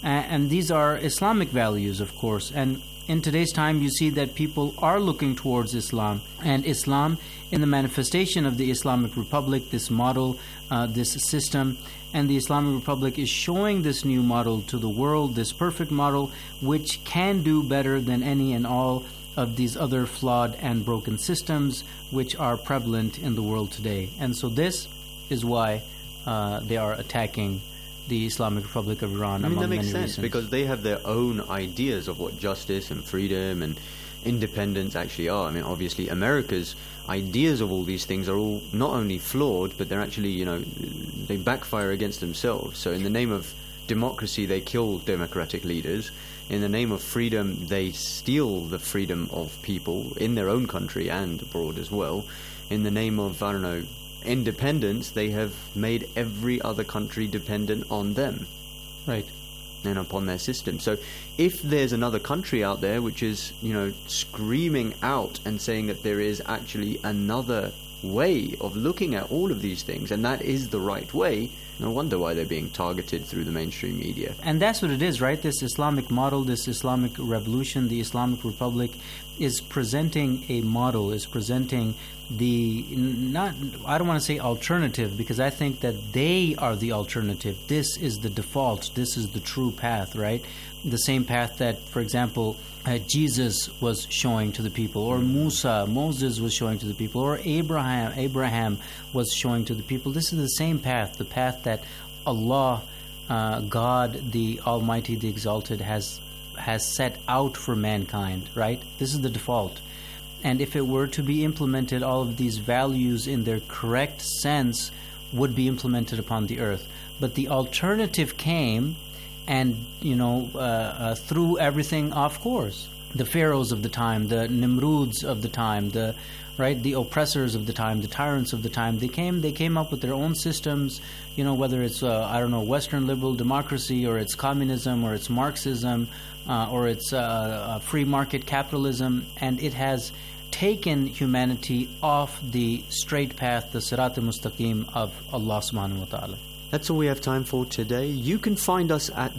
Speaker 19: and these are Islamic values, of course. And in today's time, you see that people are looking towards Islam, and Islam in the manifestation of the Islamic Republic, this model, uh, this system, and the Islamic Republic is showing this new model to the world, this perfect model, which can do better than any and all of these other flawed and broken systems which are prevalent in the world today. And so this is why uh, they are attacking the Islamic Republic of Iran.
Speaker 17: I mean,
Speaker 19: among
Speaker 17: that makes
Speaker 19: many
Speaker 17: sense
Speaker 19: reasons.
Speaker 17: because they have their own ideas of what justice and freedom and independence actually are. I mean, obviously, America's ideas of all these things are all not only flawed, but they're actually, you know, they backfire against themselves. So in the name of democracy, they kill democratic leaders. In the name of freedom, they steal the freedom of people in their own country and abroad as well. In the name of, I don't know, independence, they have made every other country dependent on them.
Speaker 19: Right.
Speaker 17: And upon their system. So if there's another country out there which is, you know, screaming out and saying that there is actually another way of looking at all of these things, and that is the right way, no wonder why they're being targeted through the mainstream media.
Speaker 19: And that's what it is, right? This Islamic model, this Islamic revolution, the Islamic Republic is presenting a model, is presenting the, not, I don't want to say alternative, because I think that they are the alternative. This is the default. This is the true path, right? The same path that, for example, uh, Jesus was showing to the people, or Musa, Moses was showing to the people, or Abraham, Abraham was showing to the people. This is the same path, the path that Allah, uh, God, the Almighty, the Exalted, has has set out for mankind, right? This is the default. And if it were to be implemented, all of these values in their correct sense would be implemented upon the earth. But the alternative came and, you know, uh, uh, threw everything off course. The pharaohs of the time, the Nimrods of the time, the right, the oppressors of the time, the tyrants of the time, they came they came up with their own systems, you know, whether it's, uh, I don't know, Western liberal democracy, or it's communism, or it's Marxism, uh, or it's uh, uh, free market capitalism, and it has taken humanity off the straight path, the Sirat al-Mustaqim of Allah subhanahu wa ta'ala.
Speaker 17: That's all we have time for today. You can find us at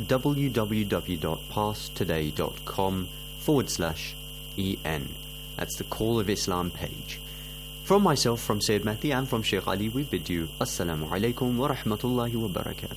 Speaker 17: www.passtoday.com forward slash en. That's the Call of Islam page. From myself, from Sayyid Mahdi, and from Sheikh Ali, we bid you Assalamu alaikum wa rahmatullahi wa barakatuh.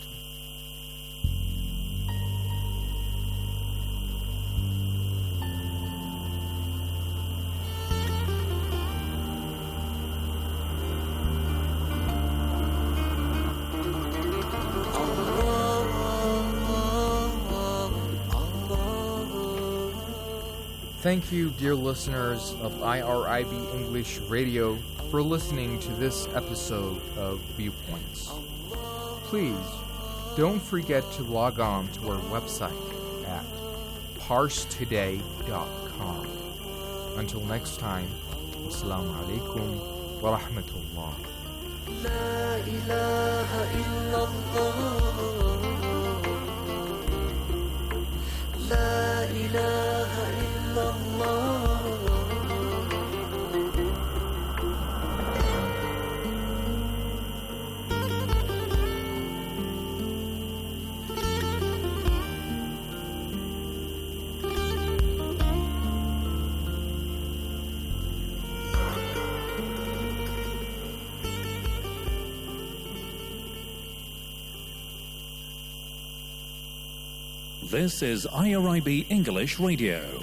Speaker 20: Thank you, dear listeners of I R I B English Radio, for listening to this episode of Viewpoints. Please don't forget to log on to our website at parse today dot com. Until next time, Assalamu alaikum wa rahmatullah. La ilaha illallah. La ilaha illallah.
Speaker 13: This is I R I B English Radio.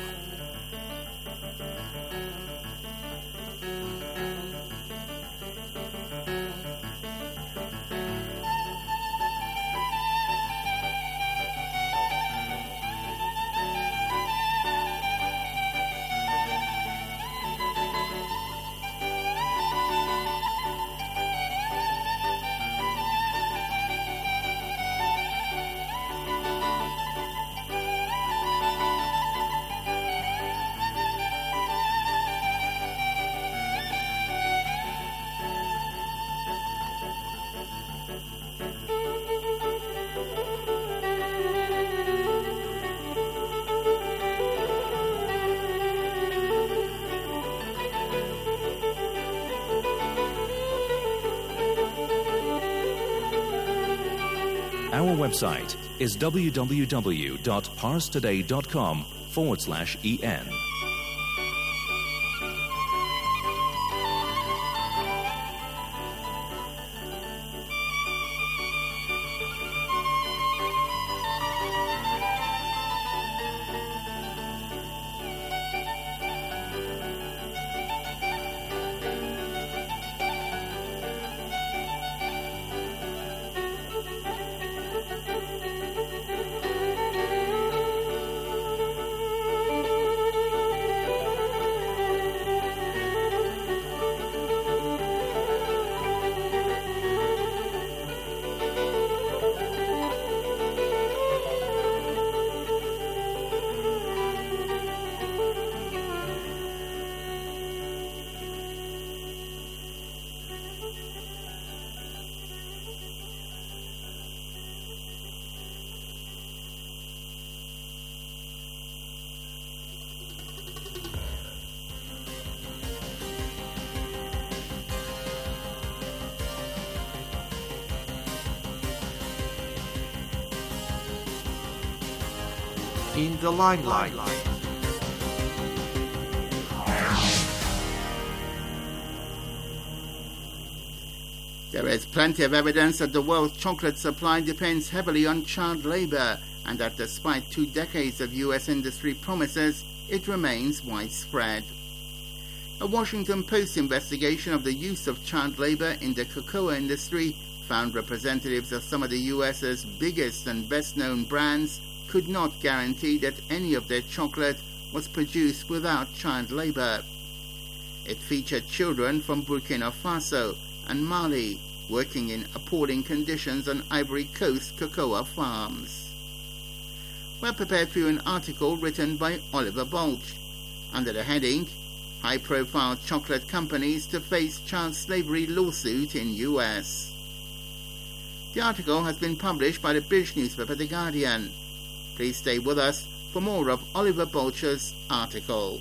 Speaker 13: Our website is www.parstoday.com forward slash en.
Speaker 21: In the limelight.
Speaker 22: There is plenty of evidence that the world's chocolate supply depends heavily on child labor, and that despite two decades of U S industry promises, it remains widespread. A Washington Post investigation of the use of child labor in the cocoa industry found representatives of some of the U S's biggest and best-known brands could not guarantee that any of their chocolate was produced without child labor. It featured children from Burkina Faso and Mali working in appalling conditions on Ivory Coast cocoa farms. We're prepared for you an article written by Oliver Balch under the heading High-Profile Chocolate Companies to Face Child Slavery Lawsuit in U S. The article has been published by the British newspaper The Guardian. Please stay with us for more of Oliver Balch's article.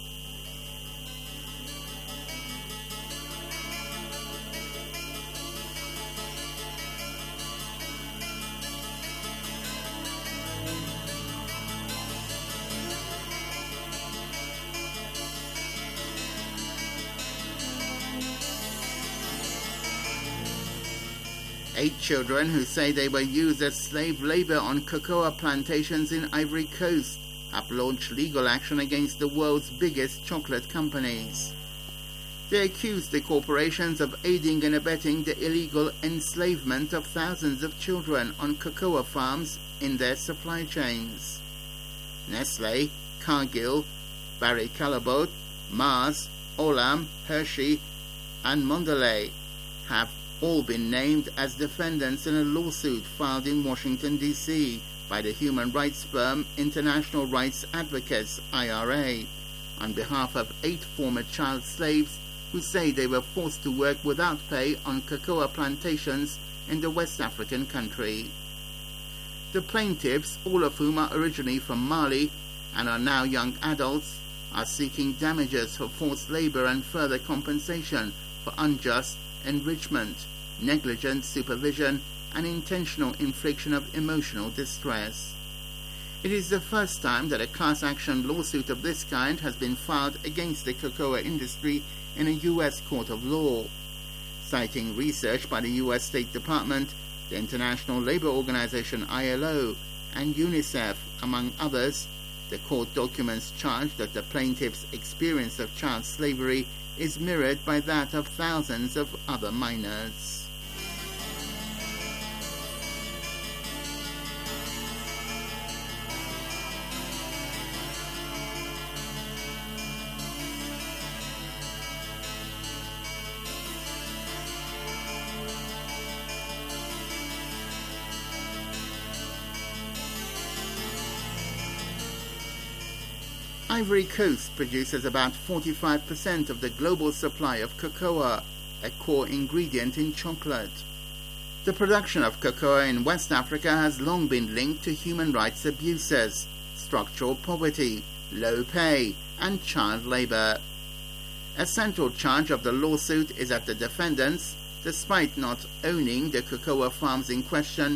Speaker 22: Eight children who say they were used as slave labor on cocoa plantations in Ivory Coast have launched legal action against the world's biggest chocolate companies. They accuse the corporations of aiding and abetting the illegal enslavement of thousands of children on cocoa farms in their supply chains. Nestle, Cargill, Barry Callebaut, Mars, Olam, Hershey, and Mondelez have all been named as defendants in a lawsuit filed in Washington, D C by the human rights firm International Rights Advocates, I R A, on behalf of eight former child slaves who say they were forced to work without pay on cocoa plantations in the West African country. The plaintiffs, all of whom are originally from Mali and are now young adults, are seeking damages for forced labor and further compensation for unjust enrichment, negligent supervision, and intentional infliction of emotional distress. It is the first time that a class action lawsuit of this kind has been filed against the cocoa industry in a U S court of law. Citing research by the U S State Department, the International Labour Organization I L O, and UNICEF, among others, the court documents charge that the plaintiff's experience of child slavery is mirrored by that of thousands of other minors. Ivory Coast produces about forty-five percent of the global supply of cocoa, a core ingredient in chocolate. The production of cocoa in West Africa has long been linked to human rights abuses, structural poverty, low pay, and child labor. A central charge of the lawsuit is that the defendants, despite not owning the cocoa farms in question,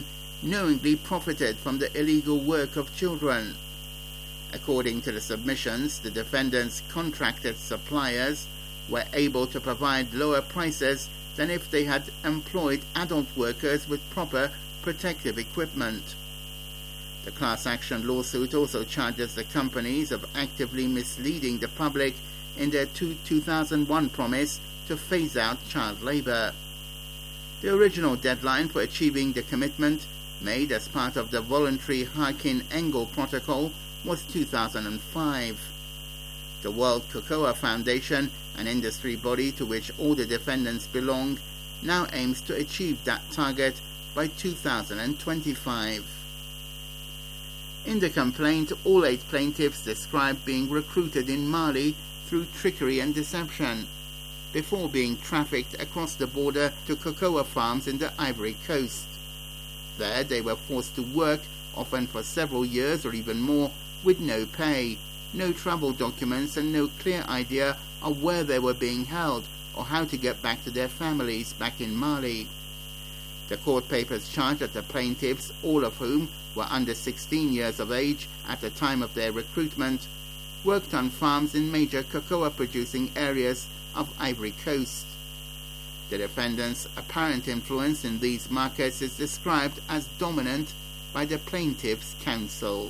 Speaker 22: knowingly profited from the illegal work of children. According to the submissions, the defendants' contracted suppliers were able to provide lower prices than if they had employed adult workers with proper protective equipment. The class action lawsuit also charges the companies of actively misleading the public in their two thousand one promise to phase out child labor. The original deadline for achieving the commitment made as part of the voluntary Harkin-Engel Protocol was two thousand five. The World Cocoa Foundation, an industry body to which all the defendants belong, now aims to achieve that target by two thousand twenty-five. In the complaint, all eight plaintiffs described being recruited in Mali through trickery and deception, before being trafficked across the border to cocoa farms in the Ivory Coast. There they were forced to work, often for several years or even more, with no pay, no travel documents and no clear idea of where they were being held or how to get back to their families back in Mali. The court papers charge that the plaintiffs, all of whom were under sixteen years of age at the time of their recruitment, worked on farms in major cocoa-producing areas of Ivory Coast. The defendants' apparent influence in these markets is described as dominant by the plaintiffs' counsel.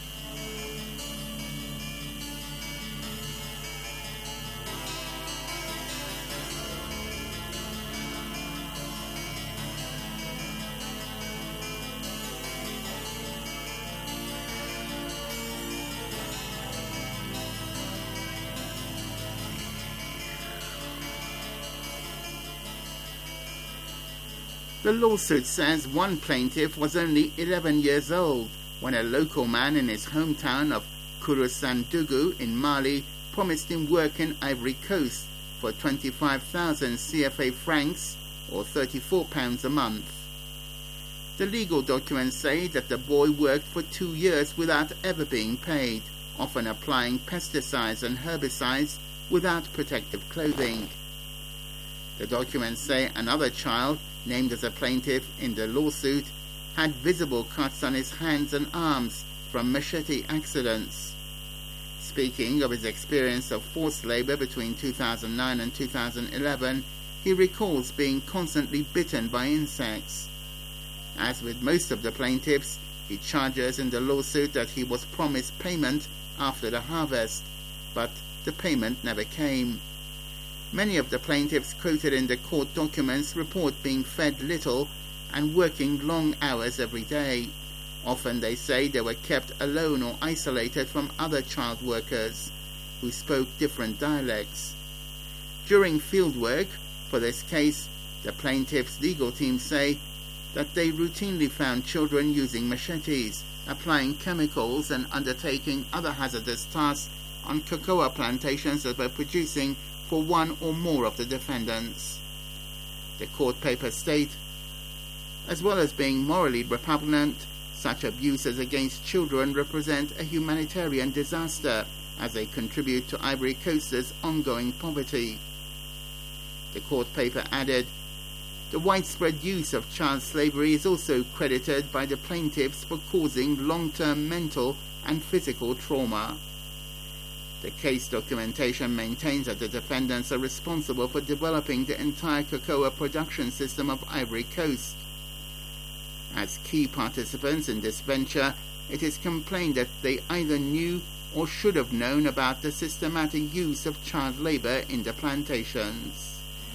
Speaker 22: The lawsuit says one plaintiff was only eleven years old when a local man in his hometown of Kourousandougou in Mali promised him work in Ivory Coast for twenty-five thousand C F A francs or thirty-four pounds a month. The legal documents say that the boy worked for two years without ever being paid, often applying pesticides and herbicides without protective clothing. The documents say another child, named as a plaintiff in the lawsuit, had visible cuts on his hands and arms from machete accidents. Speaking of his experience of forced labor between two thousand nine and two thousand eleven, he recalls being constantly bitten by insects. As with most of the plaintiffs, he charges in the lawsuit that he was promised payment after the harvest, but the payment never came. Many of the plaintiffs quoted in the court documents report being fed little and working long hours every day. Often they say they were kept alone or isolated from other child workers who spoke different dialects. During fieldwork for this case, the plaintiffs' legal team say that they routinely found children using machetes, applying chemicals and undertaking other hazardous tasks on cocoa plantations that were producing for one or more of the defendants. The court papers state, as well as being morally repugnant, such abuses against children represent a humanitarian disaster as they contribute to Ivory Coast's ongoing poverty. The court paper added, the widespread use of child slavery is also credited by the plaintiffs for causing long-term mental and physical trauma. The case documentation maintains that the defendants are responsible for developing the entire cocoa production system of Ivory Coast. As key participants in this venture, it is complained that they either knew or should have known about the systematic use of child labor in the plantations.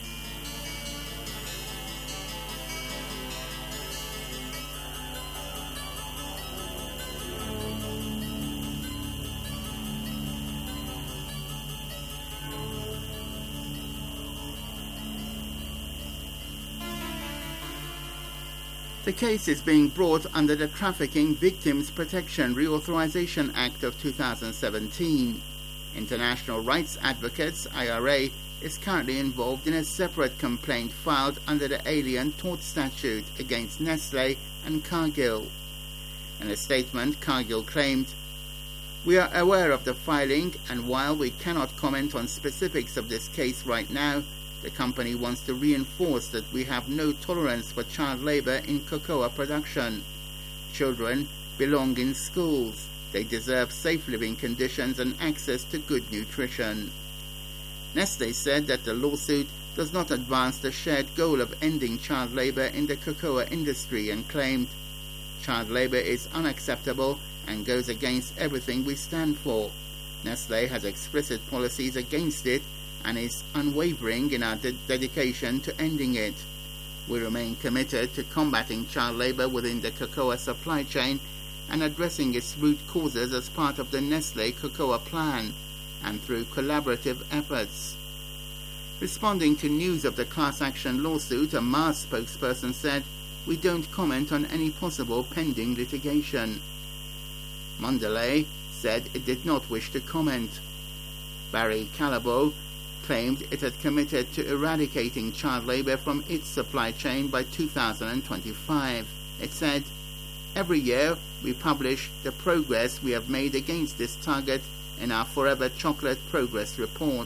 Speaker 22: The case is being brought under the Trafficking Victims Protection Reauthorization Act of two thousand seventeen. International Rights Advocates, I R A, is currently involved in a separate complaint filed under the Alien Tort Statute against Nestle and Cargill. In a statement, Cargill claimed, "We are aware of the filing, and while we cannot comment on specifics of this case right now, the company wants to reinforce that we have no tolerance for child labor in cocoa production, Children belong in schools. They deserve safe living conditions and access to good nutrition. Nestle said that the lawsuit does not advance the shared goal of ending child labor in the cocoa industry and claimed, "Child labor is unacceptable and goes against everything we stand for. Nestle has explicit policies against it and is unwavering in our de- dedication to ending it. We remain committed to combating child labor within the cocoa supply chain and addressing its root causes as part of the Nestle Cocoa Plan and through collaborative efforts." Responding to news of the class action lawsuit, a Mars spokesperson said, "We don't comment on any possible pending litigation." Mondelez said it did not wish to comment. Barry Callebaut claimed it had committed to eradicating child labor from its supply chain by two thousand twenty-five. It said, "Every year we publish the progress we have made against this target in our Forever Chocolate Progress Report."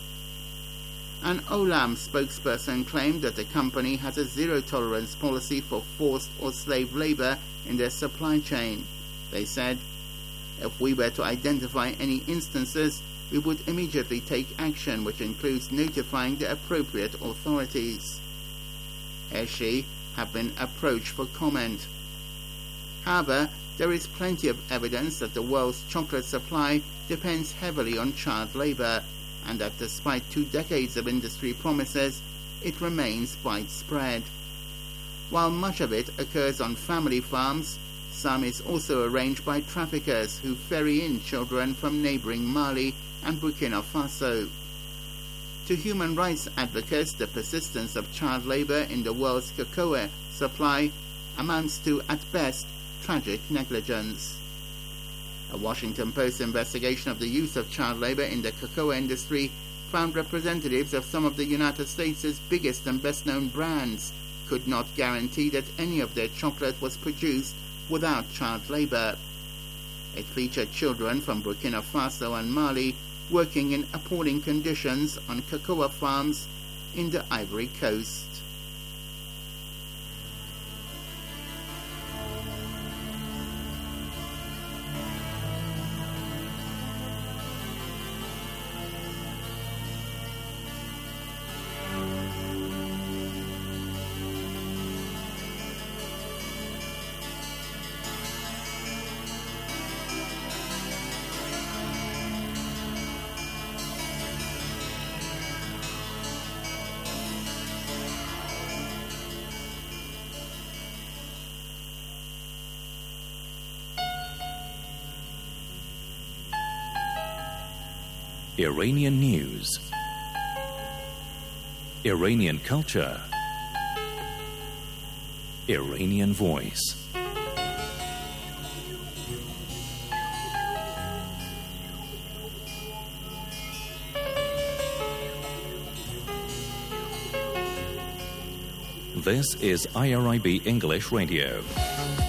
Speaker 22: An Olam spokesperson claimed that the company has a zero-tolerance policy for forced or slave labor in their supply chain. They said, "If we were to identify any instances, we would immediately take action, which includes notifying the appropriate authorities." Hershey have been approached for comment. However, there is plenty of evidence that the world's chocolate supply depends heavily on child labor, and that despite two decades of industry promises, it remains widespread. While much of it occurs on family farms, some is also arranged by traffickers who ferry in children from neighboring Mali and Burkina Faso. To human rights advocates, the persistence of child labor in the world's cocoa supply amounts to, at best, tragic negligence. A Washington Post investigation of the use of child labor in the cocoa industry found representatives of some of the United States' biggest and best-known brands could not guarantee that any of their chocolate was produced without child labor. It featured children from Burkina Faso and Mali working in appalling conditions on cocoa farms in the Ivory Coast.
Speaker 13: Iranian news, Iranian culture, Iranian voice. This is I R I B English Radio.